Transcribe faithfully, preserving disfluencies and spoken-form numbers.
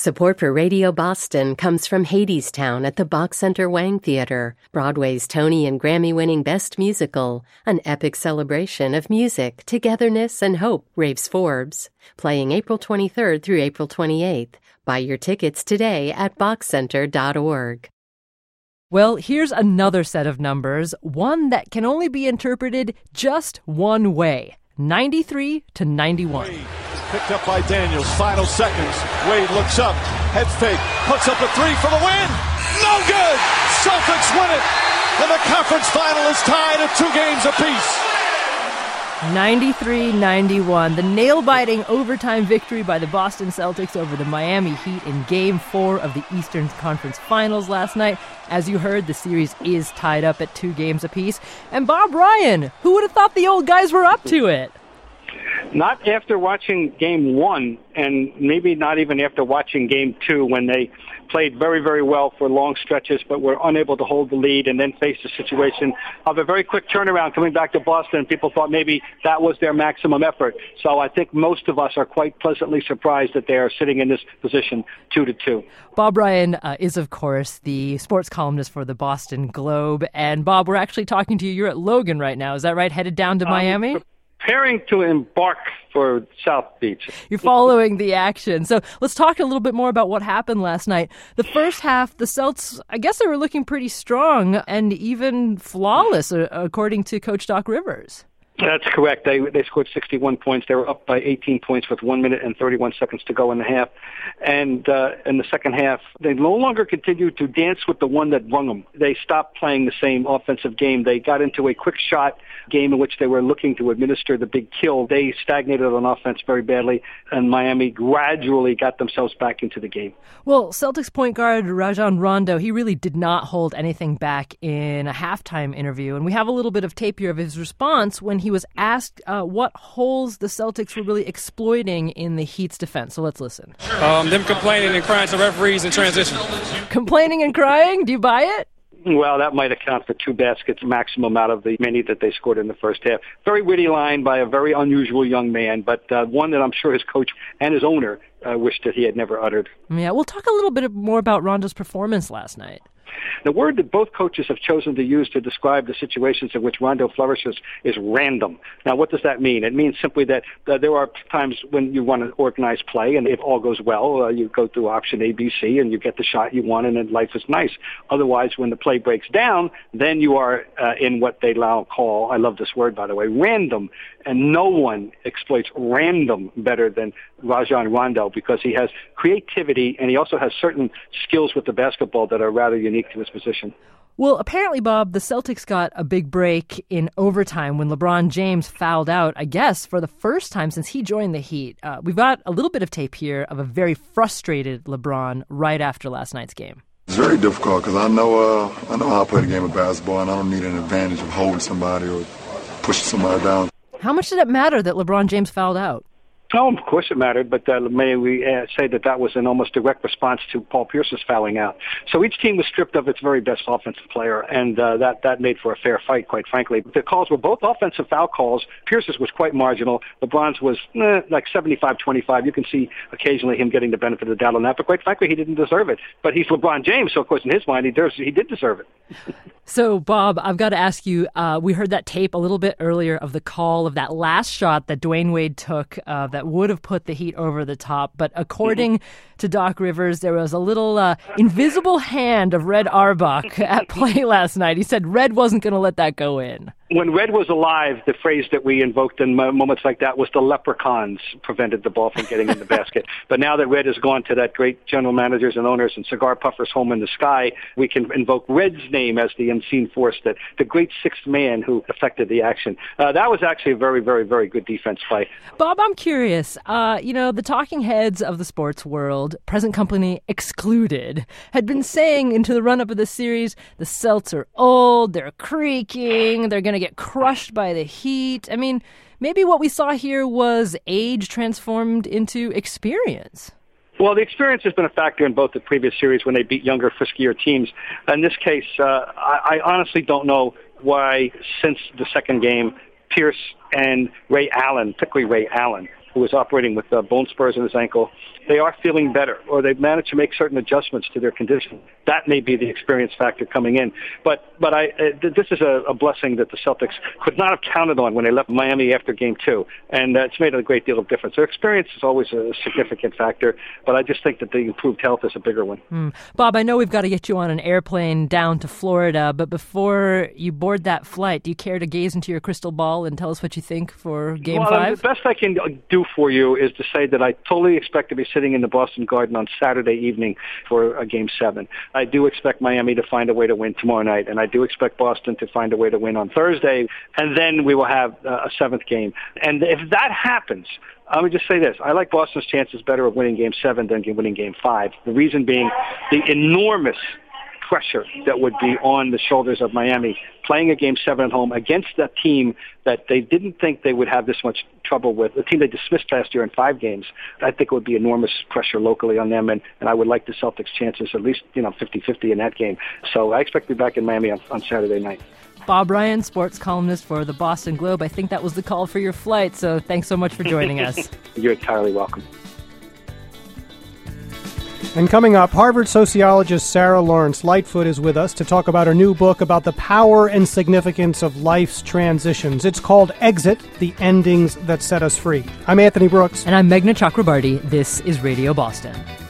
Support for Radio Boston comes from Hadestown at the Bach Center Wang Theater, Broadway's Tony and Grammy-winning Best Musical, an epic celebration of music, togetherness, and hope, raves Forbes. Playing April twenty-third through April twenty-eighth. Buy your tickets today at bach center dot org. Well, here's another set of numbers, one that can only be interpreted just one way. ninety-three to ninety-one. Wade picked up by Daniels. Final seconds. Wade looks up. Head fake. Puts up a three for the win. No good. Celtics win it. And the conference final is tied at two games apiece. ninety-three ninety-one. The nail-biting overtime victory by the Boston Celtics over the Miami Heat in Game four of the Eastern Conference Finals last night. As you heard, the series is tied up at two games apiece. And Bob Ryan, who would have thought the old guys were up to it? Not after watching Game one, and maybe not even after watching Game two, when they played very, very well for long stretches, but were unable to hold the lead and then faced a situation of a very quick turnaround coming back to Boston. People thought maybe that was their maximum effort. So I think most of us are quite pleasantly surprised that they are sitting in this position two to two. Bob Ryan uh, is, of course, the sports columnist for the Boston Globe. And Bob, we're actually talking to you. You're at Logan right now. Is that right? Headed down to um, Miami? Preparing to embark for South Beach. You're following the action. So let's talk a little bit more about what happened last night. The first half, the Celts, I guess they were looking pretty strong and even flawless, according to Coach Doc Rivers. That's correct. They they scored sixty-one points. They were up by eighteen points with one minute and thirty-one seconds to go in the half. And uh, in the second half, they no longer continued to dance with the one that wrung them. They stopped playing the same offensive game. They got into a quick shot game in which they were looking to administer the big kill. They stagnated on offense very badly, and Miami gradually got themselves back into the game. Well, Celtics point guard Rajon Rondo, he really did not hold anything back in a halftime interview. And we have a little bit of tape here of his response when he was asked uh, what holes the Celtics were really exploiting in the Heat's defense. So let's listen. Um, them complaining and crying to referees in transition. Complaining and crying? Do you buy it? Well, that might account for two baskets maximum out of the many that they scored in the first half. Very witty line by a very unusual young man, but uh, one that I'm sure his coach and his owner uh, wished that he had never uttered. Yeah, we'll talk a little bit more about Rondo's performance last night. The word that both coaches have chosen to use to describe the situations in which Rondo flourishes is random. Now, what does that mean? It means simply that uh, there are times when you want to organize play, and if all goes well, uh, you go through option A, B, C, and you get the shot you want, and then life is nice. Otherwise, when the play breaks down, then you are uh, in what they now call, I love this word, by the way, random. And no one exploits random better than Rajon Rondo because he has creativity, and he also has certain skills with the basketball that are rather unique to his position. Well, apparently, Bob, the Celtics got a big break in overtime when LeBron James fouled out, I guess, for the first time since he joined the Heat. Uh, we've got a little bit of tape here of a very frustrated LeBron right after last night's game. It's very difficult because I know uh, I know how to play the game of basketball, and I don't need an advantage of holding somebody or pushing somebody down. How much did it matter that LeBron James fouled out? Oh, of course it mattered, but uh, may we uh, say that that was an almost direct response to Paul Pierce's fouling out. So each team was stripped of its very best offensive player, and uh, that, that made for a fair fight, quite frankly. The calls were both offensive foul calls. Pierce's was quite marginal. LeBron's was eh, like seventy-five twenty-five. You can see occasionally him getting the benefit of the doubt on that, but quite frankly, he didn't deserve it. But he's LeBron James, so of course in his mind, he, deserves, he did deserve it. So, Bob, I've got to ask you, uh, we heard that tape a little bit earlier of the call of that last shot that Dwayne Wade took uh, that would have put the Heat over the top. But according mm-hmm. to Doc Rivers, there was a little uh, invisible hand of Red Auerbach at play last night. He said Red wasn't going to let that go in. When Red was alive, the phrase that we invoked in moments like that was the leprechauns prevented the ball from getting in the basket. But now that Red has gone to that great general managers and owners and cigar puffers home in the sky, we can invoke Red's name as the unseen force, that the great sixth man who affected the action. Uh, that was actually a very, very, very good defense play. Bob, I'm curious. Uh, you know, the talking heads of the sports world, present company excluded, had been saying into the run-up of the series, the Celts are old, they're creaking, they're going to get crushed by the Heat. I mean, maybe what we saw here was age transformed into experience. Well, the experience has been a factor in both the previous series when they beat younger, friskier teams. In this case, uh, I, I honestly don't know why, since the second game, Pierce and Ray Allen, particularly Ray Allen, who was operating with uh, bone spurs in his ankle. They are feeling better, or they've managed to make certain adjustments to their condition. That may be the experience factor coming in. But but I uh, this is a, a blessing that the Celtics could not have counted on when they left Miami after Game Two, and uh, it's made a great deal of difference. Their experience is always a significant factor, but I just think that the improved health is a bigger one. Mm. Bob, I know we've got to get you on an airplane down to Florida, but before you board that flight, do you care to gaze into your crystal ball and tell us what you think for Game well, Five? The best I can do for you is to say that I totally expect to be sitting in the Boston Garden on Saturday evening for a Game Seven. I do expect Miami to find a way to win tomorrow night, and I do expect Boston to find a way to win on Thursday, and then we will have uh, a seventh game. And if that happens, I would just say this. I like Boston's chances better of winning Game seven than winning Game five. The reason being the enormous pressure that would be on the shoulders of Miami playing a Game seven at home against a team that they didn't think they would have this much trouble with, a team they dismissed last year in five games. I think it would be enormous pressure locally on them, and, and I would like the Celtics' chances at least, you know, fifty-fifty in that game. So I expect to be back in Miami on, on Saturday night. Bob Ryan, sports columnist for the Boston Globe. I think that was the call for your flight, so thanks so much for joining us. You're entirely welcome. And coming up, Harvard sociologist Sarah Lawrence Lightfoot is with us to talk about her new book about the power and significance of life's transitions. It's called Exit, The Endings That Set Us Free. I'm Anthony Brooks. And I'm Meghna Chakrabarty. This is Radio Boston.